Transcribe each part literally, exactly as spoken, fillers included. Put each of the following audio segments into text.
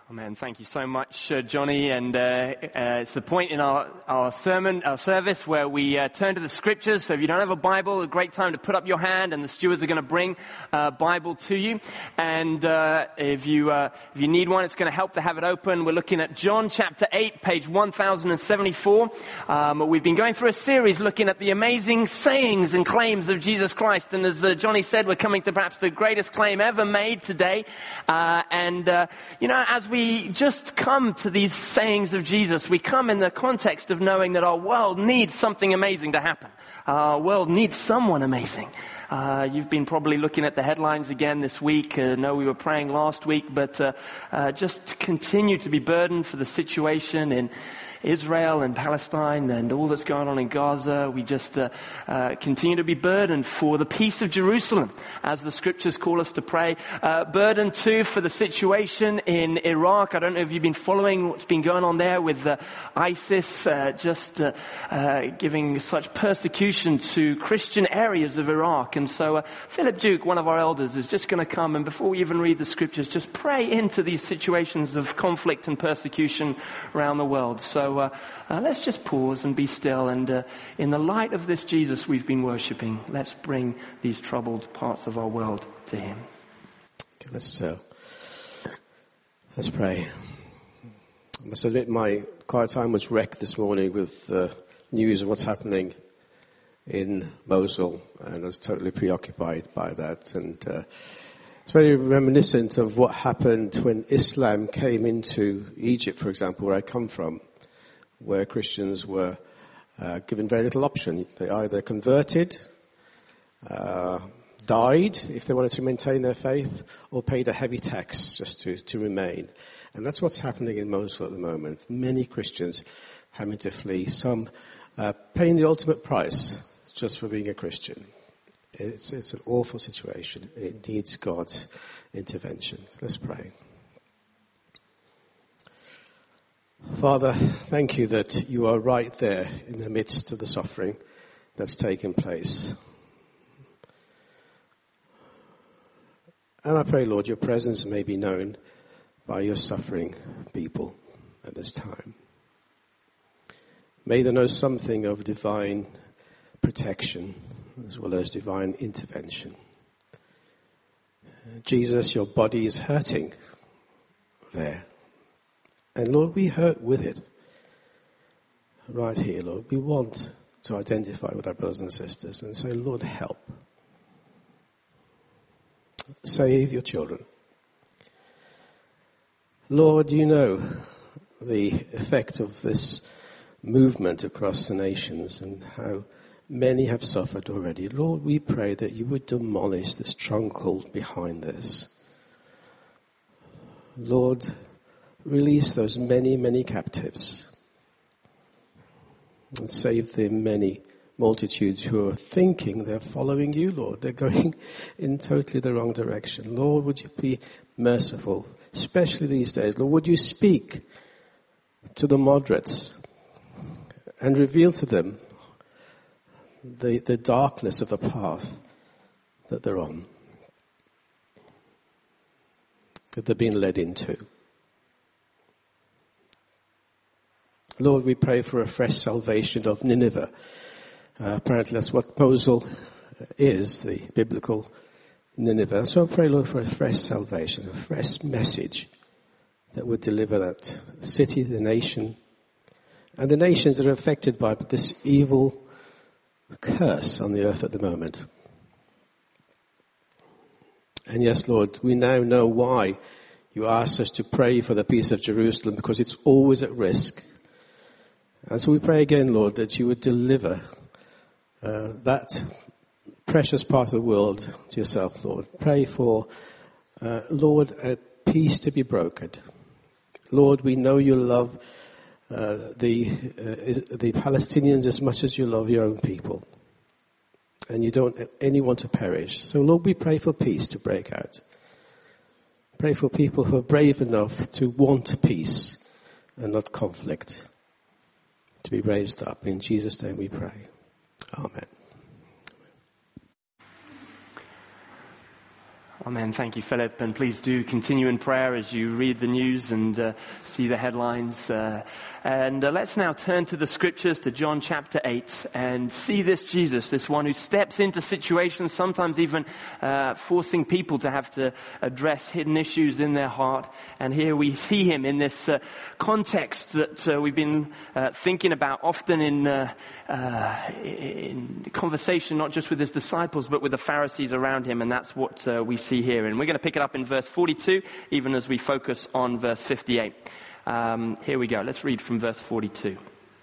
Amen. Thank you so much, uh, Johnny. And uh, uh, it's the point in our, our sermon, our service, where we uh, turn to the scriptures. So if you don't have a Bible, a great time to put up your hand, and the stewards are going to bring a Bible to you. And uh, if you uh, if you need one, it's going to help to have it open. We're looking at John chapter eight, page one thousand seventy-four. Um, we've been going through a series looking at the amazing sayings and claims of Jesus Christ. And as uh, Johnny said, we're coming to perhaps the greatest claim ever made today. Uh, and, uh, you know, as we We just come to these sayings of Jesus, we come in the context of knowing that our world needs something amazing to happen. Our world needs someone amazing. Uh, you've been probably looking at the headlines again this week. I uh, know we were praying last week, but uh, uh, just continue to be burdened for the situation in Israel and Palestine and all that's going on in Gaza. We just uh, uh, continue to be burdened for the peace of Jerusalem, as the scriptures call us to pray. Uh, burdened too for the situation in Iraq. I don't know if you've been following what's been going on there with uh, ISIS, uh, just uh, uh, giving such persecution to Christian areas of Iraq. And so uh, Philip Duke, one of our elders, is just going to come, and before we even read the scriptures, just pray into these situations of conflict and persecution around the world. So uh, uh, let's just pause and be still, and uh, in the light of this Jesus we've been worshipping, let's bring these troubled parts of our world to him. Okay, let's, uh, let's pray. I must admit my quiet time was wrecked this morning with uh, news of what's happening in Mosul, and I was totally preoccupied by that. And uh, it's very reminiscent of what happened when Islam came into Egypt, for example, where I come from, where Christians were uh, given very little option. They either converted, uh, died if they wanted to maintain their faith, or paid a heavy tax just to, to remain. And that's what's happening in Mosul at the moment. Many Christians having to flee, some uh, paying the ultimate price just for being a Christian. It's, it's an awful situation. It needs God's intervention. Let's pray. Father, thank you that you are right there in the midst of the suffering that's taken place. And I pray, Lord, your presence may be known by your suffering people at this time. May they know something of divine protection as well as divine intervention. Jesus, your body is hurting there. And Lord, we hurt with it. Right here, Lord, we want to identify with our brothers and sisters and say, Lord, help. Save your children. Lord, you know the effect of this movement across the nations and how many have suffered already. Lord, we pray that you would demolish the stronghold behind this. Lord, release those many, many captives and save the many multitudes who are thinking they're following you, Lord. They're going in totally the wrong direction. Lord, would you be merciful, especially these days. Lord, would you speak to the moderates and reveal to them the, the darkness of the path that they're on, that they're being led into. Lord, we pray for a fresh salvation of Nineveh. Uh, apparently that's what Mosul is, the biblical Nineveh. So I pray, Lord, for a fresh salvation, a fresh message that would deliver that city, the nation, and the nations that are affected by this evil curse on the earth at the moment. And yes, Lord, we now know why you asked us to pray for the peace of Jerusalem, because it's always at risk. And so we pray again, Lord, that you would deliver uh, that precious part of the world to yourself, Lord. Pray for, uh, Lord, a peace to be brokered. Lord, we know you love uh, the uh, the Palestinians as much as you love your own people. And you don't want anyone to perish. So, Lord, we pray for peace to break out. Pray for people who are brave enough to want peace and not conflict to be raised up. In Jesus' name we pray. Amen. Amen. Thank you, Philip. And please do continue in prayer as you read the news and uh, see the headlines. Uh, and uh, let's now turn to the scriptures, to John chapter eight, and see this Jesus, this one who steps into situations, sometimes even uh, forcing people to have to address hidden issues in their heart. And here we see him in this uh, context that uh, we've been uh, thinking about often in, uh, uh, in conversation, not just with his disciples, but with the Pharisees around him. And that's what uh, we see here. And we're going to pick it up in verse forty-two, even as we focus on verse fifty-eight. Um, here we go. Let's read from verse forty-two.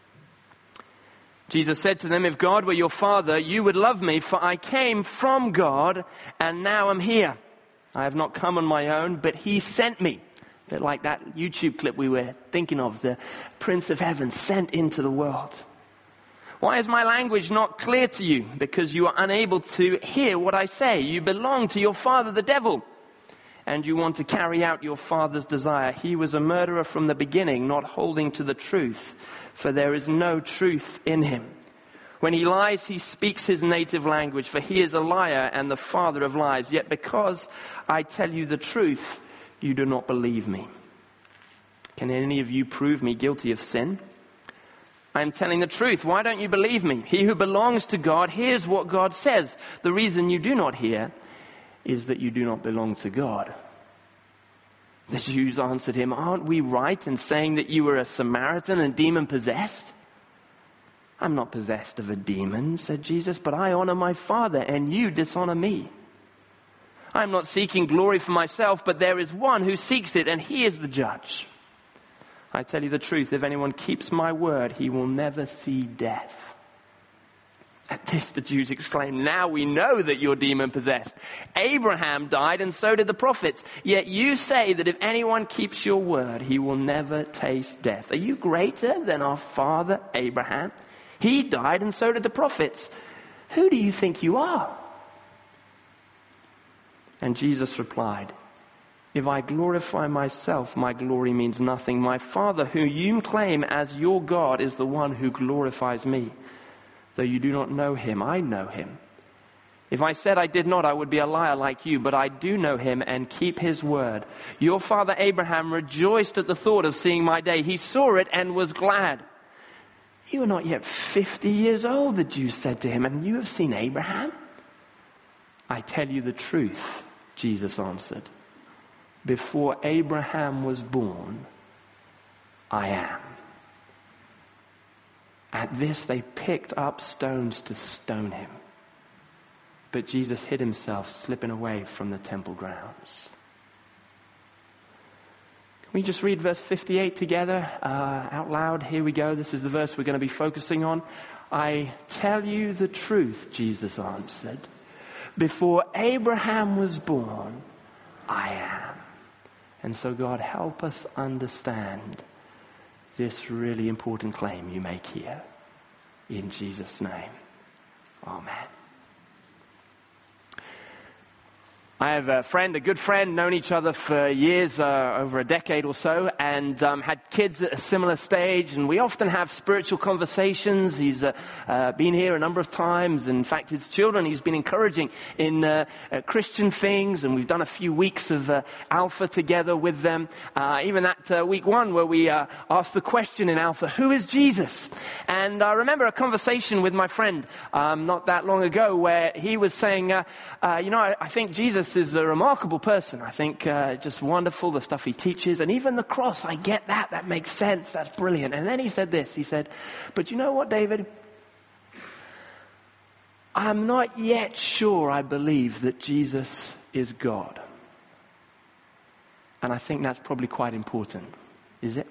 Jesus said to them, "If God were your father, you would love me, for I came from God and now I'm here. I have not come on my own, but he sent me." A bit like that YouTube clip we were thinking of, the Prince of Heaven sent into the world. "Why is my language not clear to you? Because you are unable to hear what I say. You belong to your father, the devil, and you want to carry out your father's desire. He was a murderer from the beginning, not holding to the truth, for there is no truth in him. When he lies, he speaks his native language, for he is a liar and the father of lies. Yet because I tell you the truth, you do not believe me. Can any of you prove me guilty of sin? I am telling the truth. Why don't you believe me? He who belongs to God hears what God says. The reason you do not hear is that you do not belong to God." The Jews answered him, "Aren't we right in saying that you were a Samaritan and demon-possessed?" "I'm not possessed of a demon," said Jesus, "but I honor my Father, and you dishonor me. I'm not seeking glory for myself, but there is one who seeks it, and he is the judge. I tell you the truth, if anyone keeps my word, he will never see death." At this, the Jews exclaimed, "Now we know that you're demon-possessed. Abraham died and so did the prophets. Yet you say that if anyone keeps your word, he will never taste death. Are you greater than our father Abraham? He died and so did the prophets. Who do you think you are?" And Jesus replied, "If I glorify myself, my glory means nothing. My Father, whom you claim as your God, is the one who glorifies me. Though you do not know him, I know him. If I said I did not, I would be a liar like you, but I do know him and keep his word. Your father Abraham rejoiced at the thought of seeing my day. He saw it and was glad." "You are not yet fifty years old," the Jews said to him, "and you have seen Abraham?" "I tell you the truth," Jesus answered. "Before Abraham was born, I am." At this, they picked up stones to stone him. But Jesus hid himself, slipping away from the temple grounds. Can we just read verse fifty-eight together uh, out loud? Here we go. This is the verse we're going to be focusing on. "I tell you the truth," Jesus answered. "Before Abraham was born, I am." And so God, help us understand this really important claim you make here. In Jesus' name, amen. I have a friend, a good friend, known each other for years, uh, over a decade or so, and um, had kids at a similar stage, and we often have spiritual conversations. He's uh, uh, been here a number of times. In fact, his children, he's been encouraging in uh, uh, Christian things, and we've done a few weeks of uh, Alpha together with them. Uh, even that uh, week one where we uh, asked the question in Alpha, who is Jesus? And I remember a conversation with my friend um, not that long ago where he was saying, uh, uh, you know, I, I think Jesus is a remarkable person. I think uh, just wonderful, the stuff he teaches. And even the cross, I get that. That makes sense. That's brilliant. And then he said this. He said, "But you know what, David? I'm not yet sure I believe that Jesus is God." And I think that's probably quite important. Is it?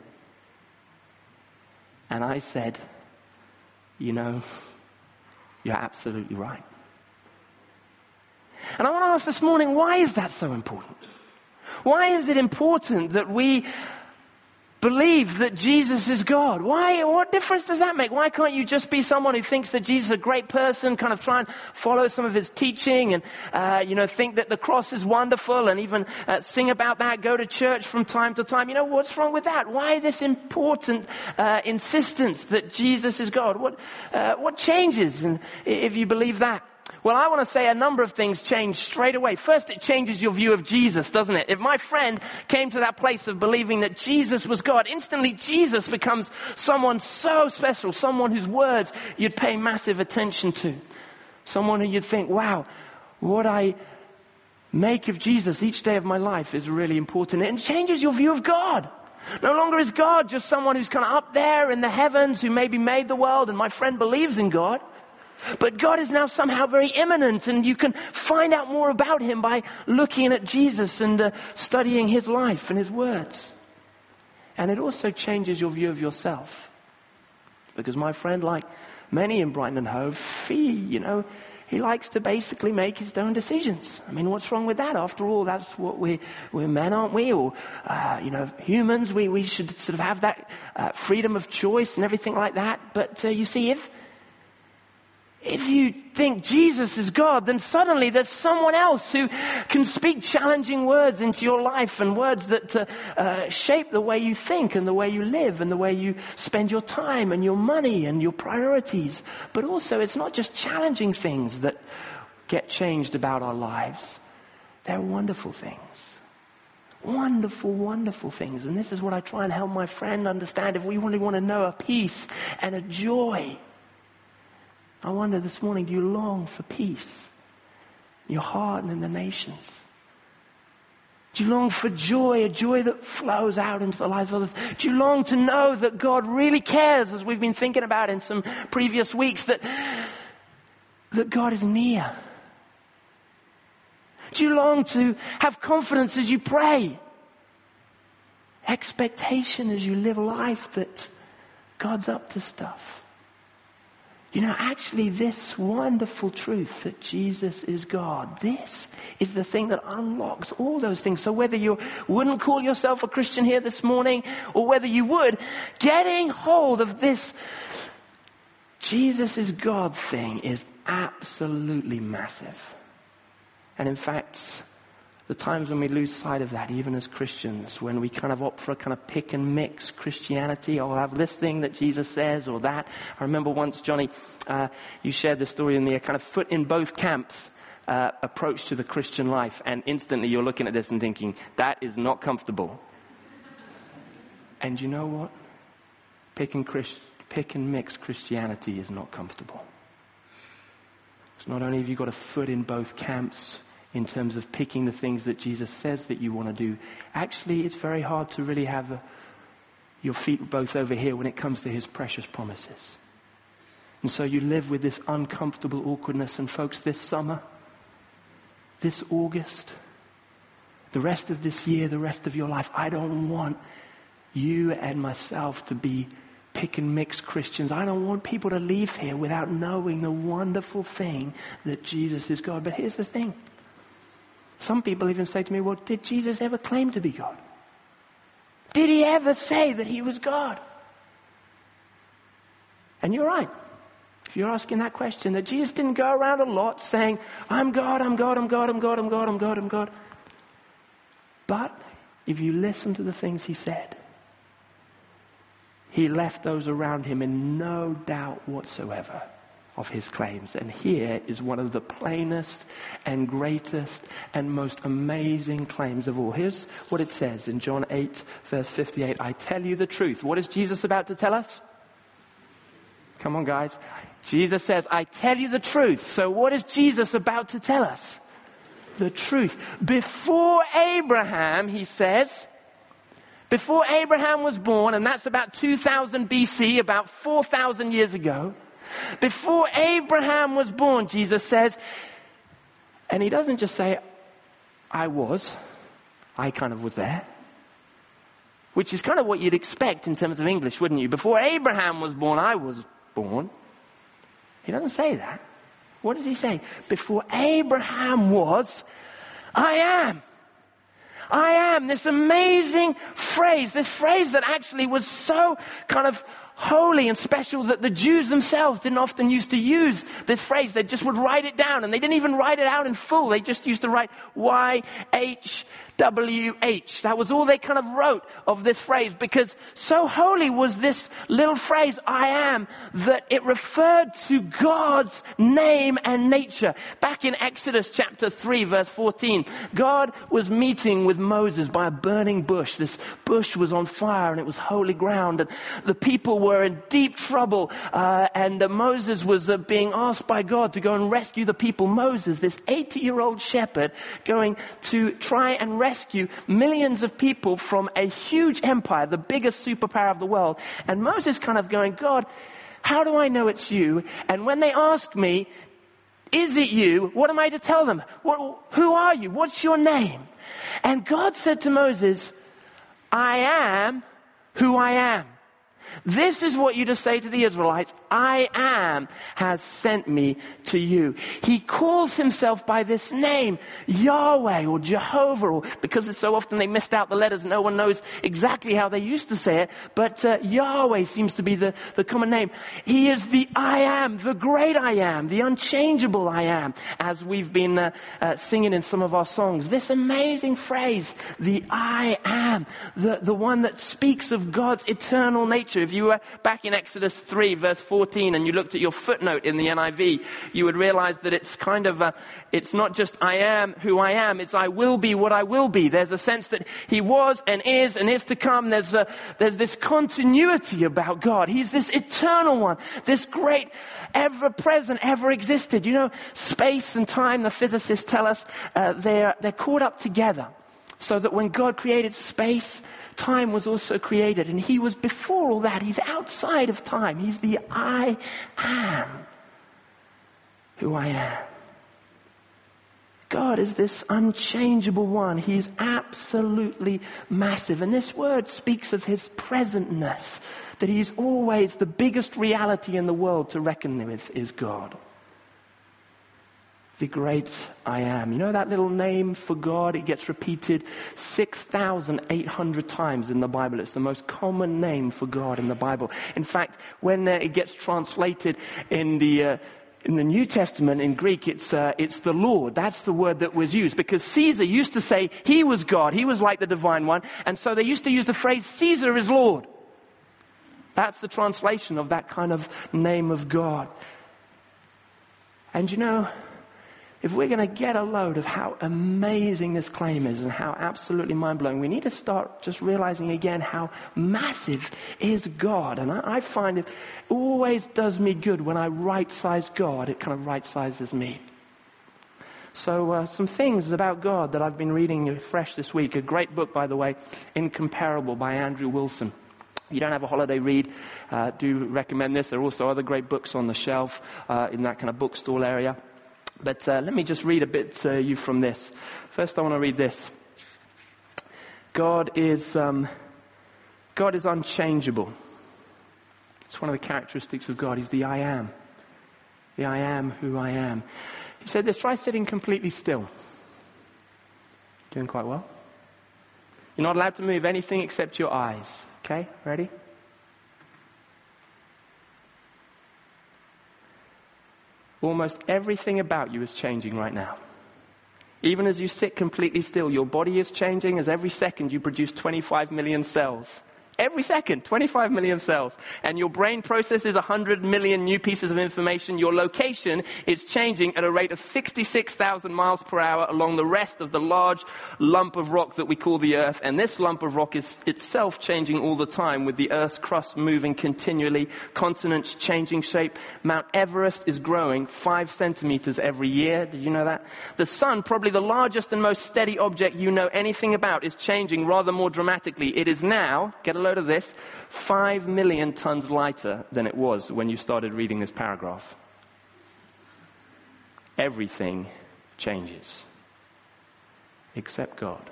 And I said, you know, you're absolutely right. And I want to ask this morning, why is that so important? Why is it important that we believe that Jesus is God? Why? What difference does that make? Why can't you just be someone who thinks that Jesus is a great person, kind of try and follow some of his teaching and, uh, you know, think that the cross is wonderful and even uh, sing about that, go to church from time to time? You know, what's wrong with that? Why this important uh, insistence that Jesus is God? What, uh, what changes in, if you believe that? Well, I want to say a number of things change straight away. First, it changes your view of Jesus, doesn't it? If my friend came to that place of believing that Jesus was God, instantly Jesus becomes someone so special, someone whose words you'd pay massive attention to. Someone who you'd think, wow, what I make of Jesus each day of my life is really important. It changes your view of God. No longer is God just someone who's kind of up there in the heavens who maybe made the world and my friend believes in God. But God is now somehow very immanent, and you can find out more about him by looking at Jesus and uh, studying his life and his words. And it also changes your view of yourself. Because my friend, like many in Brighton and Hove, he, you know, he likes to basically make his own decisions. I mean, what's wrong with that? After all, that's what we, we're men, aren't we? Or, uh, you know, humans, we, we should sort of have that uh, freedom of choice and everything like that. But uh, you see, if If you think Jesus is God, then suddenly there's someone else who can speak challenging words into your life, and words that uh, uh, shape the way you think and the way you live and the way you spend your time and your money and your priorities. But also, it's not just challenging things that get changed about our lives. They're wonderful things. Wonderful, wonderful things. And this is what I try and help my friend understand. If we really want to know a peace and a joy, I wonder this morning, do you long for peace in your heart and in the nations? Do you long for joy, a joy that flows out into the lives of others? Do you long to know that God really cares, as we've been thinking about in some previous weeks, that, that God is near? Do you long to have confidence as you pray? Expectation as you live life that God's up to stuff? You know, actually this wonderful truth that Jesus is God, this is the thing that unlocks all those things. So whether you wouldn't call yourself a Christian here this morning, or whether you would, getting hold of this Jesus is God thing is absolutely massive. And in fact, the times when we lose sight of that, even as Christians, when we kind of opt for a kind of pick and mix Christianity, I'll have this thing that Jesus says or that. I remember once, Johnny, uh, you shared the story with me, a kind of foot in both camps uh, approach to the Christian life. And instantly you're looking at this and thinking, that is not comfortable. And you know what? Pick and, Christ, pick and mix Christianity is not comfortable. It's not only have you got a foot in both camps, in terms of picking the things that Jesus says that you want to do, actually it's very hard to really have a, your feet both over here when it comes to his precious promises. And so you live with this uncomfortable awkwardness. And folks, this summer, this August, the rest of this year, the rest of your life, I don't want you and myself to be pick and mix Christians. I don't want people to leave here without knowing the wonderful thing that Jesus is God. But here's the thing. Some people even say to me, well, did Jesus ever claim to be God? Did he ever say that he was God? And you're right. If you're asking that question, that Jesus didn't go around a lot saying, I'm God, I'm God, I'm God, I'm God, I'm God, I'm God, I'm God. But if you listen to the things he said, he left those around him in no doubt whatsoever of his claims. And here is one of the plainest and greatest and most amazing claims of all. Here's what it says in John eight, verse fifty-eight. I tell you the truth. What is Jesus about to tell us? Come on, guys. Jesus says, I tell you the truth. So what is Jesus about to tell us? The truth. Before Abraham, he says, before Abraham was born, and that's about two thousand B C, about four thousand years ago, before Abraham was born, Jesus says, and he doesn't just say, I was, I kind of was there, which is kind of what you'd expect in terms of English, wouldn't you? Before Abraham was born, I was born. He doesn't say that. What does he say? Before Abraham was, I am. I am. This amazing phrase, this phrase that actually was so kind of holy and special that the Jews themselves didn't often used to use this phrase. They just would write it down, and they didn't even write it out in full. They just used to write Y H W H. That was all they kind of wrote of this phrase, because so holy was this little phrase, I am, that it referred to God's name and nature. Back in Exodus chapter three, verse fourteen, God was meeting with Moses by a burning bush. This bush was on fire and it was holy ground, and the people were in deep trouble, uh, and uh, Moses was uh, being asked by God to go and rescue the people. Moses, this eighty-year-old shepherd, going to try and rescue rescue millions of people from a huge empire, the biggest superpower of the world. And Moses kind of going, God, how do I know it's you? And when they ask me, is it you? What am I to tell them? What, who are you? What's your name? And God said to Moses, I am who I am. This is what you to say to the Israelites. I am has sent me to you. He calls himself by this name, Yahweh or Jehovah, or because it's so often they missed out the letters, no one knows exactly how they used to say it, but uh, Yahweh seems to be the, the common name. He is the I am, the great I am, the unchangeable I am, as we've been uh, uh, singing in some of our songs. This amazing phrase, the I am, the, the one that speaks of God's eternal nature. If you were back in Exodus three, verse fourteen, and you looked at your footnote in the N I V, you would realize that it's kind of, a, it's not just I am who I am, it's I will be what I will be. There's a sense that he was and is and is to come. There's a, there's this continuity about God. He's this eternal one, this great, ever-present, ever-existed. You know, space and time, the physicists tell us, uh, they're, they're caught up together. So that when God created space, time was also created, and he was before all that. He's outside of time. He's the I am who I am. God is this unchangeable one. He's absolutely massive. And this word speaks of his presentness, that he's always the biggest reality in the world to reckon with is God. The great I am. You know that little name for God? It gets repeated six thousand eight hundred times in the Bible. It's the most common name for God in the Bible. In fact, when uh, it gets translated in the uh, in the New Testament in Greek, it's uh, it's the Lord. That's the word that was used, because Caesar used to say he was God. He was like the divine one. And so they used to use the phrase, Caesar is Lord. That's the translation of that kind of name of God. And you know, if we're going to get a load of how amazing this claim is and how absolutely mind-blowing, we need to start just realizing again how massive is God. And I, I find it always does me good when I right-size God. It kind of right-sizes me. So uh, some things about God that I've been reading fresh this week. A great book, by the way, Incomparable by Andrew Wilson. If you don't have a holiday read, uh, do recommend this. There are also other great books on the shelf uh, in that kind of bookstall area. But uh, let me just read a bit to uh, you from this. First, I want to read this. God is um, God is unchangeable. It's one of the characteristics of God. He's the I am. The I am who I am. He said this, try sitting completely still. Doing quite well. You're not allowed to move anything except your eyes. Okay, ready? Almost everything about you is changing right now. Even as you sit completely still, your body is changing. As every second you produce twenty-five million cells. Every second, twenty-five million cells. And your brain processes one hundred million new pieces of information. Your location is changing at a rate of sixty-six thousand miles per hour along the rest of the large lump of rock that we call the Earth. And this lump of rock is itself changing all the time, with the Earth's crust moving continually, continents changing shape. Mount Everest is growing five centimeters every year. Did you know that? The sun, probably the largest and most steady object you know anything about, is changing rather more dramatically. It is now, get a load of this, five million tons lighter than it was when you started reading this paragraph. Everything changes except God.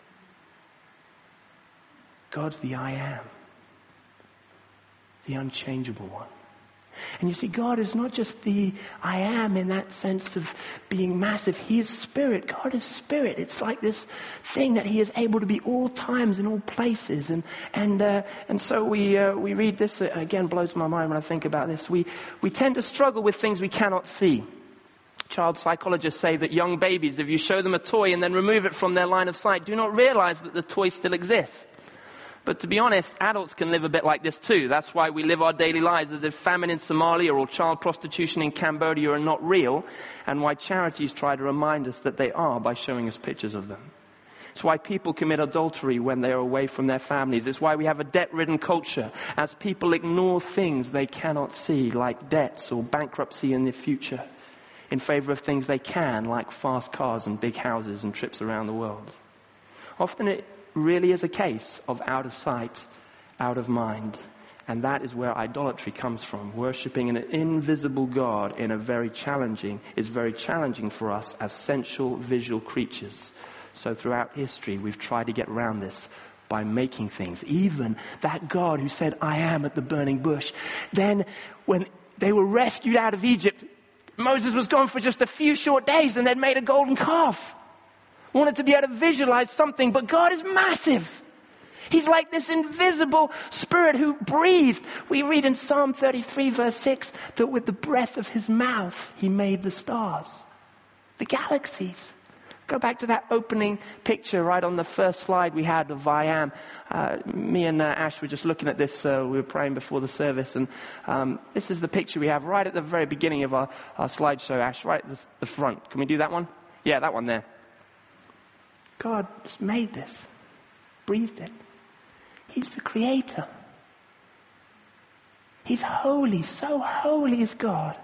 God's the I am, the unchangeable one. And you see, God is not just the I am in that sense of being massive. He is spirit. God is spirit. It's like this thing that he is able to be all times in all places. And and uh, and so we uh, we read this, uh, again, blows my mind when I think about this. We we tend to struggle with things we cannot see. Child psychologists say that young babies, if you show them a toy and then remove it from their line of sight, do not realize that the toy still exists. But to be honest, adults can live a bit like this too. That's why we live our daily lives as if famine in Somalia or child prostitution in Cambodia are not real, and why charities try to remind us that they are by showing us pictures of them. It's why people commit adultery when they are away from their families. It's why we have a debt-ridden culture, as people ignore things they cannot see, like debts or bankruptcy in the future, in favor of things they can, like fast cars and big houses and trips around the world. Often it really is a case of out of sight, out of mind. And that is where idolatry comes from. Worshipping an invisible God in a very challenging, is very challenging for us as sensual, visual creatures. So throughout history, we've tried to get around this by making things. Even that God who said, I am at the burning bush. Then when they were rescued out of Egypt, Moses was gone for just a few short days and they'd made a golden calf. Wanted to be able to visualize something, but God is massive. He's like this invisible spirit who breathed. We read in Psalm thirty-three verse six that with the breath of his mouth, he made the stars, the galaxies. Go back to that opening picture right on the first slide we had of I Am. Uh, me and uh, Ash were just looking at this. Uh, we were praying before the service. And um, this is the picture we have right at the very beginning of our, our slideshow, Ash, right at the, the front. Can we do that one? Yeah, that one there. God just made this, breathed it. He's the creator. He's holy, so holy is God.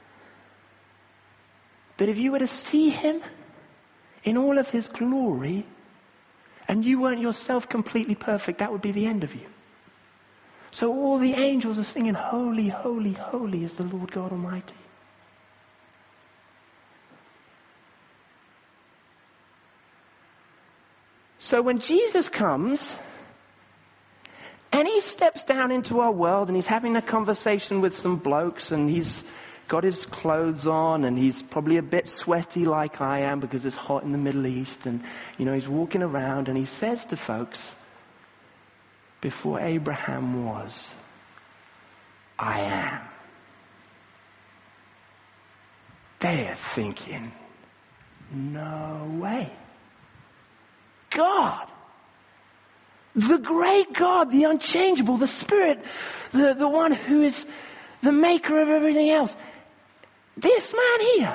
That if you were to see him in all of his glory, and you weren't yourself completely perfect, that would be the end of you. So all the angels are singing, holy, holy, holy is the Lord God Almighty. So when Jesus comes, and he steps down into our world, and he's having a conversation with some blokes, and he's got his clothes on, and he's probably a bit sweaty like I am because it's hot in the Middle East, and you know, he's walking around, and he says to folks, before Abraham was, I am. They're thinking, no way. God, the great God, the unchangeable, the Spirit, the, the one who is the maker of everything else. This man here.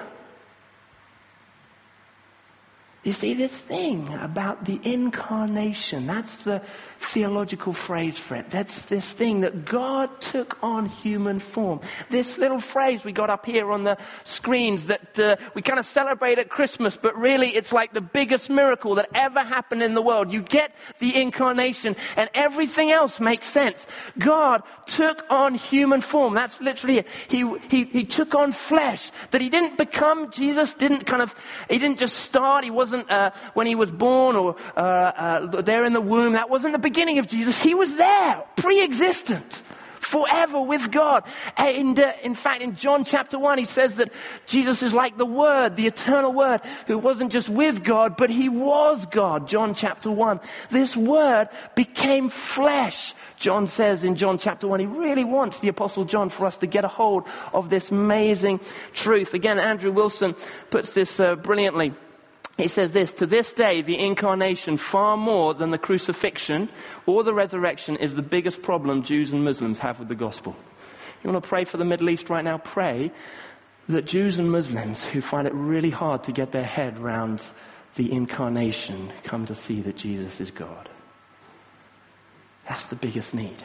You see, this thing about the incarnation, that's the theological phrase for it. That's this thing that God took on human form. This little phrase we got up here on the screens that uh, we kind of celebrate at Christmas, but really it's like the biggest miracle that ever happened in the world. You get the incarnation and everything else makes sense. God took on human form. That's literally it. He, he, he took on flesh. That he didn't become, Jesus didn't kind of, he didn't just start. He wasn't Uh, when he was born or uh, uh, there in the womb. That wasn't the beginning of Jesus. He was there, pre-existent, forever with God. And uh, in fact, in John chapter one, he says that Jesus is like the Word, the eternal Word, who wasn't just with God, but he was God. John chapter one. This Word became flesh. John says in John chapter one, he really wants the Apostle John for us to get a hold of this amazing truth. Again, Andrew Wilson puts this uh, brilliantly. He says this, to this day, the incarnation, far more than the crucifixion or the resurrection, is the biggest problem Jews and Muslims have with the gospel. You want to pray for the Middle East right now? Pray that Jews and Muslims who find it really hard to get their head around the incarnation come to see that Jesus is God. That's the biggest need.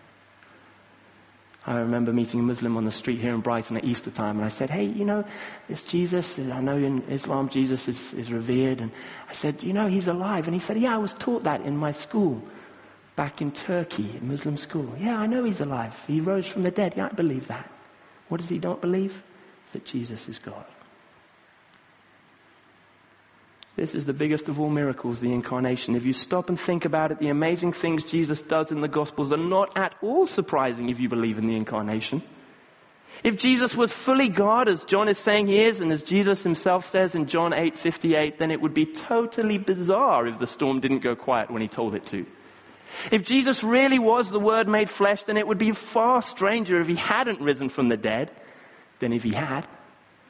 I remember meeting a Muslim on the street here in Brighton at Easter time, and I said, hey, you know, this Jesus, I know in Islam Jesus is, is revered, and I said, you know, he's alive. And he said, yeah, I was taught that in my school back in Turkey, a Muslim school. Yeah, I know he's alive. He rose from the dead. Yeah, I believe that. What does he not believe? That Jesus is God. This is the biggest of all miracles, the incarnation. If you stop and think about it, the amazing things Jesus does in the Gospels are not at all surprising if you believe in the incarnation. If Jesus was fully God, as John is saying he is, and as Jesus himself says in John eight fifty-eight, then it would be totally bizarre if the storm didn't go quiet when he told it to. If Jesus really was the Word made flesh, then it would be far stranger if he hadn't risen from the dead than if he had.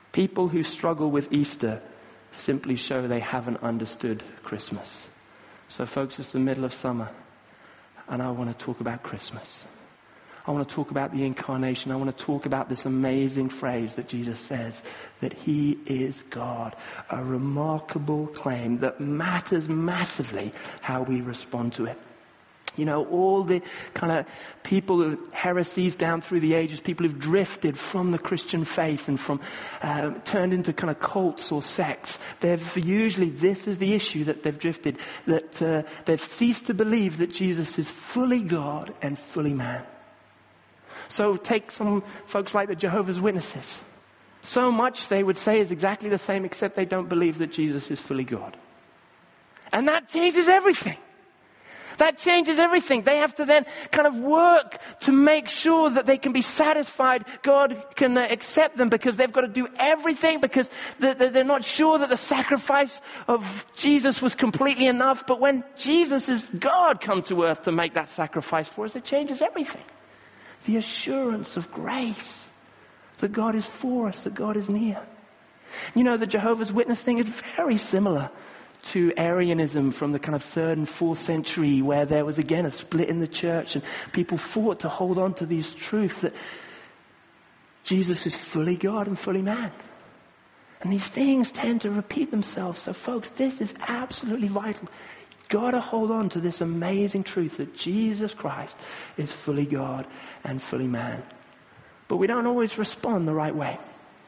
People who struggle with Easter simply show they haven't understood Christmas. So folks, it's the middle of summer, and I want to talk about Christmas. I want to talk about the incarnation. I want to talk about this amazing phrase that Jesus says, that he is God. A remarkable claim that matters massively how we respond to it. You know, all the kind of people who heresies down through the ages, people who've drifted from the Christian faith and from uh, turned into kind of cults or sects. They've usually, this is the issue that they've drifted, that uh, they've ceased to believe that Jesus is fully God and fully man. So take some folks like the Jehovah's Witnesses. So much they would say is exactly the same, except they don't believe that Jesus is fully God. And that changes everything. That changes everything. They have to then kind of work to make sure that they can be satisfied. God can uh, accept them because they've got to do everything because they're not sure that the sacrifice of Jesus was completely enough. But when Jesus is God come to earth to make that sacrifice for us, it changes everything. The assurance of grace that God is for us, that God is near. You know, the Jehovah's Witness thing is very similar to Arianism from the kind of third and fourth century, where there was again a split in the church and people fought to hold on to these truths that Jesus is fully God and fully man. And these things tend to repeat themselves. So folks, this is absolutely vital. You've got to hold on to this amazing truth that Jesus Christ is fully God and fully man. But we don't always respond the right way.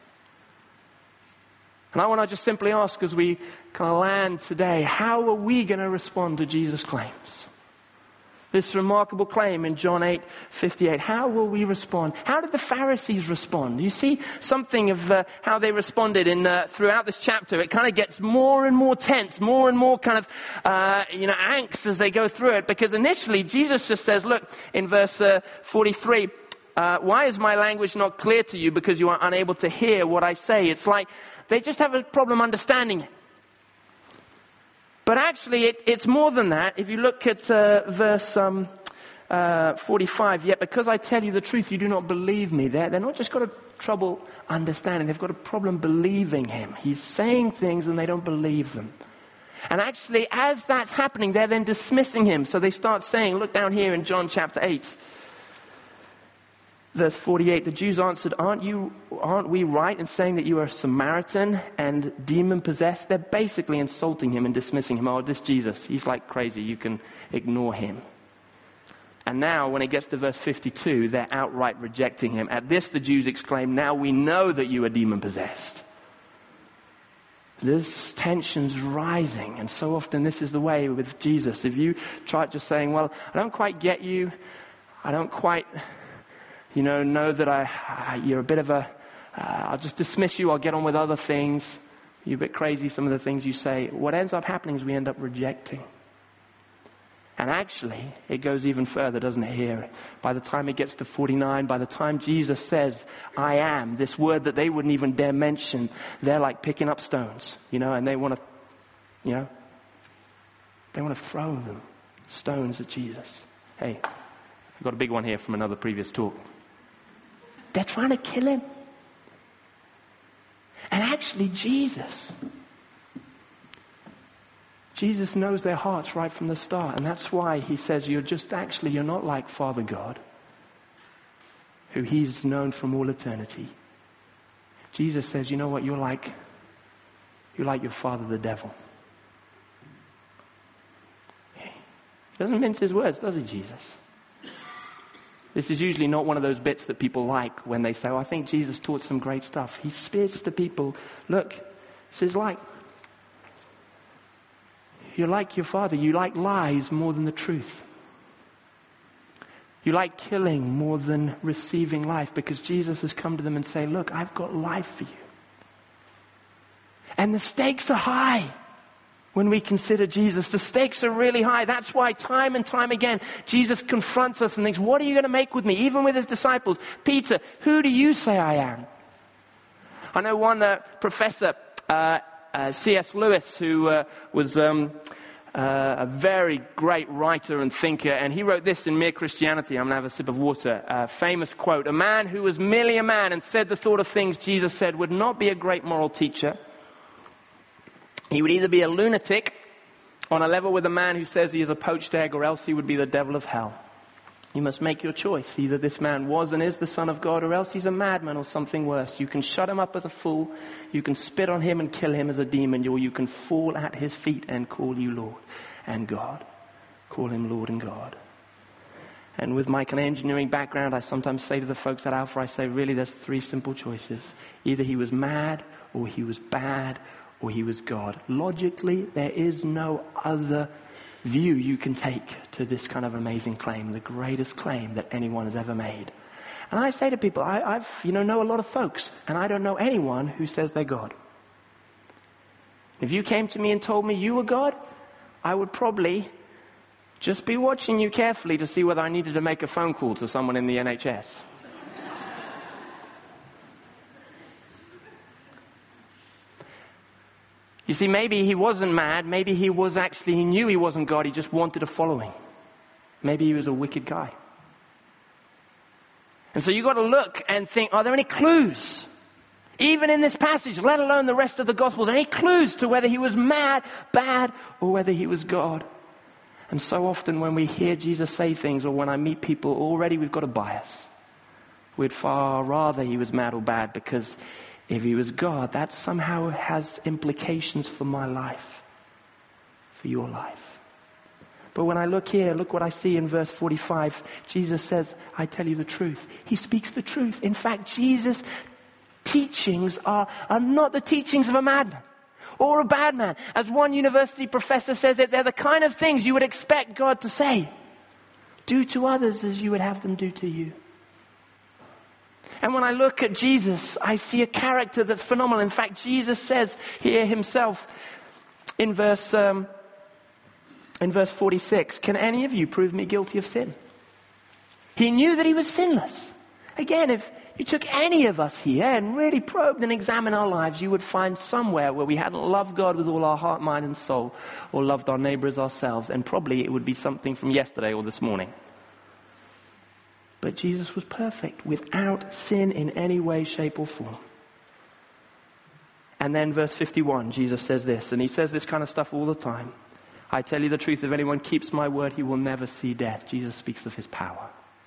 And I want to just simply ask as we kind of land today, how are we going to respond to Jesus' claims? This remarkable claim in John eight fifty-eight. How will we respond? How did the Pharisees respond? You see something of uh, how they responded in uh, throughout this chapter. It kind of gets more and more tense, more and more kind of uh, you know angst as they go through it. Because initially Jesus just says, look, in verse uh, forty-three, uh, why is my language not clear to you? Because you are unable to hear what I say. It's like they just have a problem understanding it. But actually, it, it's more than that. If you look at uh, verse um, uh, forty-five, yet because I tell you the truth, you do not believe me. They're, they're not just got a trouble understanding. They've got a problem believing him. He's saying things and they don't believe them. And actually, as that's happening, they're then dismissing him. So they start saying, look down here in John chapter eight. Verse forty-eight, the Jews answered, aren't you, aren't we right in saying that you are a Samaritan and demon-possessed? They're basically insulting him and dismissing him. Oh, this Jesus, he's like crazy. You can ignore him. And now, when it gets to verse fifty-two, they're outright rejecting him. At this, the Jews exclaim, now we know that you are demon-possessed. This tension's rising. And so often this is the way with Jesus. If you try just saying, well, I don't quite get you. I don't quite... You know, know that I, you're a bit of a, uh, I'll just dismiss you, I'll get on with other things. You're a bit crazy, some of the things you say. What ends up happening is we end up rejecting. And actually, it goes even further, doesn't it, here? By the time it gets to forty-nine, by the time Jesus says, I am, this word that they wouldn't even dare mention, they're like picking up stones, you know, and they want to, you know, they want to throw them, stones at Jesus. Hey, I've got a big one here from another previous talk. They're trying to kill him. And actually Jesus, Jesus knows their hearts right from the start. And that's why he says, you're just actually, you're not like Father God, who he's known from all eternity. Jesus says, you know what, you're like, you're like your father, the devil. He doesn't mince his words, does he, Jesus? This is usually not one of those bits that people like when they say, oh, I think Jesus taught some great stuff. He speaks to people, look, this is like, you're like your father. You like lies more than the truth. You like killing more than receiving life, because Jesus has come to them and say, look, I've got life for you. And the stakes are high. When we consider Jesus, the stakes are really high. That's why time and time again, Jesus confronts us and thinks, what are you going to make with me? Even with his disciples. Peter, who do you say I am? I know one uh, professor, uh, uh, C S Lewis, who uh, was um, uh, a very great writer and thinker, and he wrote this in Mere Christianity. I'm going to have a sip of water. A famous quote: "A man who was merely a man and said the thought of things Jesus said would not be a great moral teacher. He would either be a lunatic on a level with a man who says he is a poached egg, or else he would be the devil of hell. You must make your choice. Either this man was and is the Son of God, or else he's a madman or something worse. You can shut him up as a fool, you can spit on him and kill him as a demon, or you can fall at his feet and call you Lord and God. Call him Lord and God." And with my kind of engineering background, I sometimes say to the folks at Alpha, I say, really, there's three simple choices. Either he was mad, or he was bad, or he was God. Logically, there is no other view you can take to this kind of amazing claim, the greatest claim that anyone has ever made. And I say to people, I, I've, you know, know a lot of folks, and I don't know anyone who says they're God. If you came to me and told me you were God, I would probably just be watching you carefully to see whether I needed to make a phone call to someone in the N H S. You see, maybe he wasn't mad. Maybe he was actually, he knew he wasn't God. He just wanted a following. Maybe he was a wicked guy. And so you've got to look and think, are there any clues? Even in this passage, let alone the rest of the Gospels, any clues to whether he was mad, bad, or whether he was God? And so often when we hear Jesus say things, or when I meet people, already we've got a bias. We'd far rather he was mad or bad, because if he was God, that somehow has implications for my life, for your life. But when I look here, look what I see in verse forty-five. Jesus says, I tell you the truth. He speaks the truth. In fact, Jesus' teachings are, are not the teachings of a madman or a bad man. As one university professor says it, they're the kind of things you would expect God to say. Do to others as you would have them do to you. And when I look at Jesus, I see a character that's phenomenal. In fact, Jesus says here himself in verse um, in verse forty-six, can any of you prove me guilty of sin? He knew that he was sinless. Again, if you took any of us here and really probed and examined our lives, you would find somewhere where we hadn't loved God with all our heart, mind, and soul, or loved our neighbor as ourselves. And probably it would be something from yesterday or this morning. But Jesus was perfect, without sin in any way, shape, or form. And then verse fifty-one, Jesus says this, and he says this kind of stuff all the time. I tell you the truth, if anyone keeps my word, he will never see death. Jesus speaks of his power.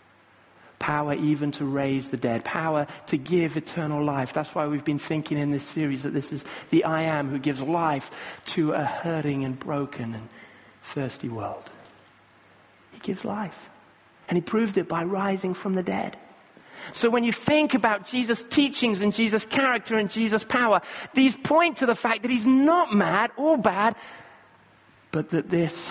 Power even to raise the dead. Power to give eternal life. That's why we've been thinking in this series that this is the I Am who gives life to a hurting and broken and thirsty world. He gives life. And he proved it by rising from the dead. So when you think about Jesus' teachings and Jesus' character and Jesus' power, these point to the fact that he's not mad or bad, but that this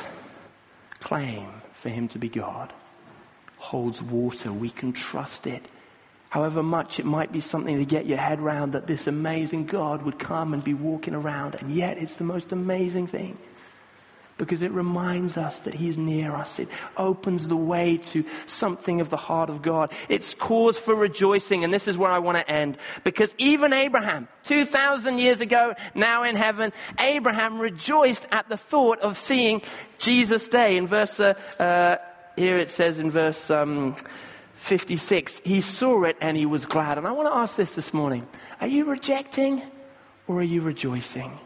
claim for him to be God holds water. We can trust it. However much it might be something to get your head around, that this amazing God would come and be walking around, and yet it's the most amazing thing. Because it reminds us that he's near us. It opens the way to something of the heart of God. It's cause for rejoicing. And this is where I want to end. Because even Abraham, two thousand years ago, now in heaven, Abraham rejoiced at the thought of seeing Jesus' day. In verse, uh, uh, here it says in verse um, fifty-six, he saw it and he was glad. And I want to ask this this morning. Are you rejecting or are you rejoicing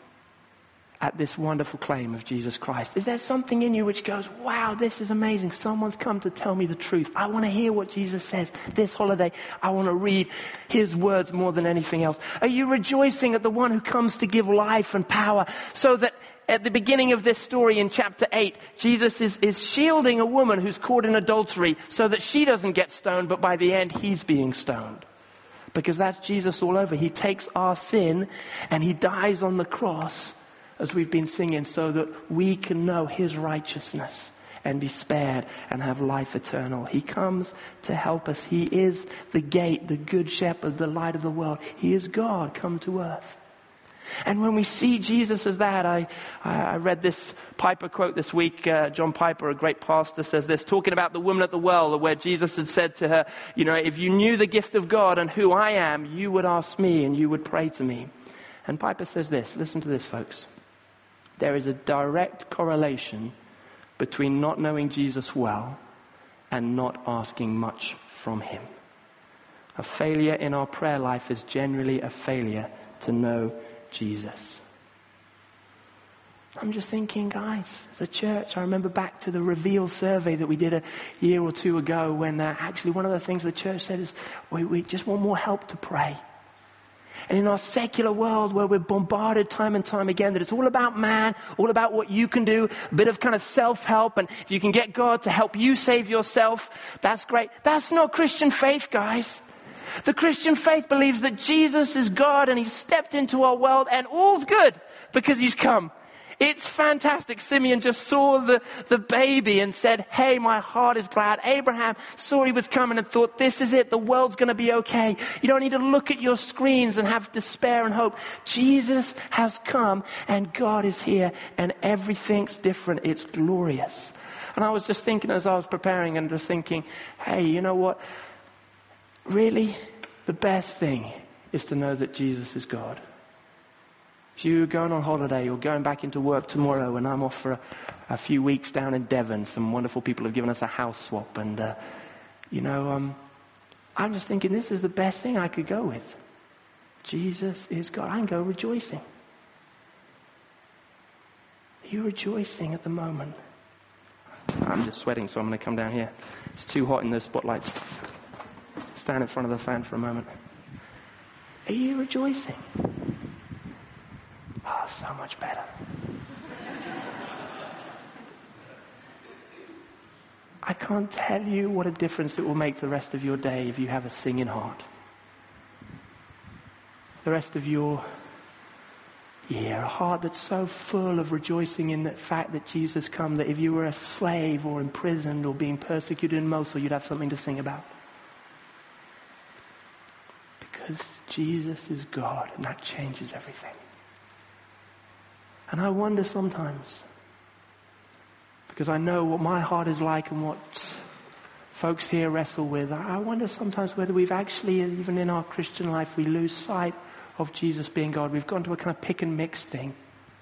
at this wonderful claim of Jesus Christ? Is there something in you which goes, wow, this is amazing. Someone's come to tell me the truth. I want to hear what Jesus says this holiday. I want to read his words more than anything else. Are you rejoicing at the one who comes to give life and power, so that at the beginning of this story in chapter eight, Jesus is, is shielding a woman who's caught in adultery so that she doesn't get stoned, but by the end he's being stoned. Because that's Jesus all over. He takes our sin and he dies on the cross, as we've been singing, so that we can know his righteousness and be spared and have life eternal. He comes to help us. He is the gate, the good shepherd, the light of the world. He is God come to earth. And when we see Jesus as that, I, I read this Piper quote this week. Uh, John Piper, a great pastor, says this, talking about the woman at the well, where Jesus had said to her, you know, if you knew the gift of God and who I am, you would ask me and you would pray to me. And Piper says this, listen to this, folks. There is a direct correlation between not knowing Jesus well and not asking much from him. A failure in our prayer life is generally a failure to know Jesus. I'm just thinking, guys, as a church, I remember back to the Reveal survey that we did a year or two ago when uh, actually one of the things the church said is we, we just want more help to pray. And in our secular world where we're bombarded time and time again that it's all about man, all about what you can do, a bit of kind of self-help, and if you can get God to help you save yourself, that's great. That's not Christian faith, guys. The Christian faith believes that Jesus is God and he's stepped into our world and all's good because he's come. It's fantastic. Simeon just saw the, the baby and said, hey, my heart is glad. Abraham saw he was coming and thought, this is it. The world's going to be okay. You don't need to look at your screens and have despair and hope. Jesus has come and God is here and everything's different. It's glorious. And I was just thinking as I was preparing and just thinking, hey, you know what? Really, the best thing is to know that Jesus is God. If you're going on holiday or going back into work tomorrow and I'm off for a, a few weeks down in Devon, some wonderful people have given us a house swap and, uh, you know, um, I'm just thinking this is the best thing I could go with. Jesus is God. I can go rejoicing. Are you rejoicing at the moment? I'm just sweating, so I'm going to come down here. It's too hot in the spotlights. Stand in front of the fan for a moment. Are you rejoicing? Oh, so much better. I can't tell you what a difference it will make the rest of your day if you have a singing heart. The rest of your year, a heart that's so full of rejoicing in the fact that Jesus come, that if you were a slave or imprisoned or being persecuted in Mosul, you'd have something to sing about. Because Jesus is God and that changes everything. And I wonder sometimes, because I know what my heart is like and what folks here wrestle with, I wonder sometimes whether we've actually, even in our Christian life, we lose sight of Jesus being God. We've gone to a kind of pick and mix thing.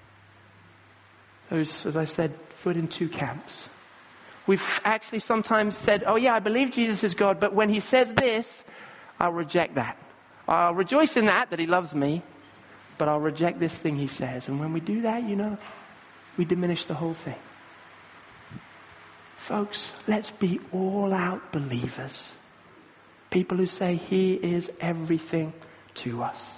Those, as I said, foot in two camps. We've actually sometimes said, oh yeah, I believe Jesus is God, but when he says this, I'll reject that. I'll rejoice in that, that he loves me, but I'll reject this thing he says. And when we do that, you know, we diminish the whole thing. Folks, let's be all-out believers. People who say he is everything to us.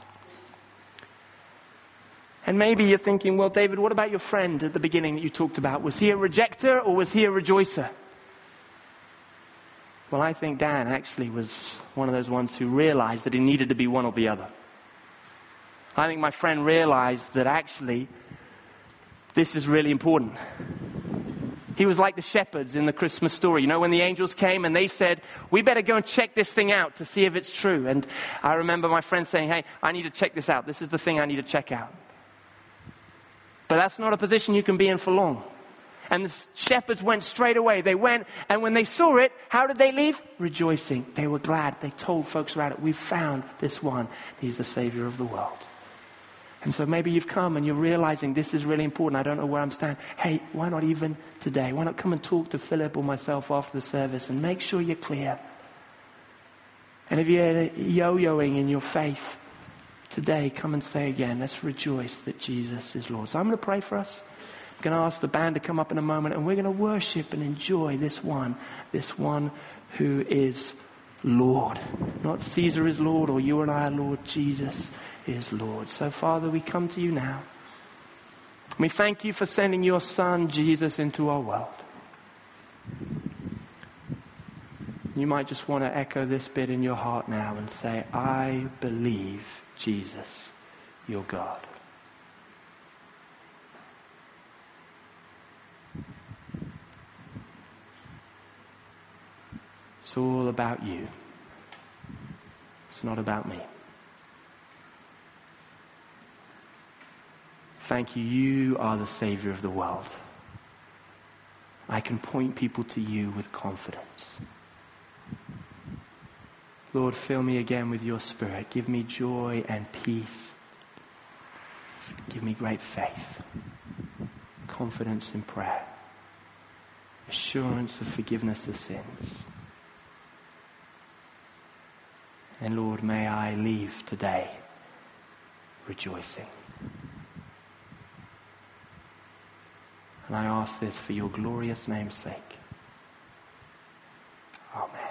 And maybe you're thinking, well, David, what about your friend at the beginning that you talked about? Was he a rejecter or was he a rejoicer? Well, I think Dan actually was one of those ones who realized that he needed to be one or the other. I think my friend realized that actually this is really important. He was like the shepherds in the Christmas story. You know, when the angels came and they said, we better go and check this thing out to see if it's true. And I remember my friend saying, hey, I need to check this out. This is the thing I need to check out. But that's not a position you can be in for long. And the shepherds went straight away. They went, and when they saw it, how did they leave? Rejoicing. They were glad. They told folks around it, we've found this one. He's the Savior of the world. And so maybe you've come and you're realizing this is really important. I don't know where I'm standing. Hey, why not even today? Why not come and talk to Philip or myself after the service and make sure you're clear? And if you're yo-yoing in your faith today, come and say again, let's rejoice that Jesus is Lord. So I'm going to pray for us. I'm going to ask the band to come up in a moment and we're going to worship and enjoy this one, this one who is Lord. Not Caesar is Lord or you and I are Lord. Jesus is Lord. So Father, we come to you now. We thank you for sending your Son, Jesus, into our world. You might just want to echo this bit in your heart now and say, I believe Jesus, your God. It's all about you. It's not about me. Thank you. You are the Savior of the world. I can point people to you with confidence. Lord, fill me again with your Spirit. Give me joy and peace. Give me great faith. confidence in prayer, assurance of forgiveness of sins. And Lord, may I leave today rejoicing. And I ask this for your glorious name's sake. Amen.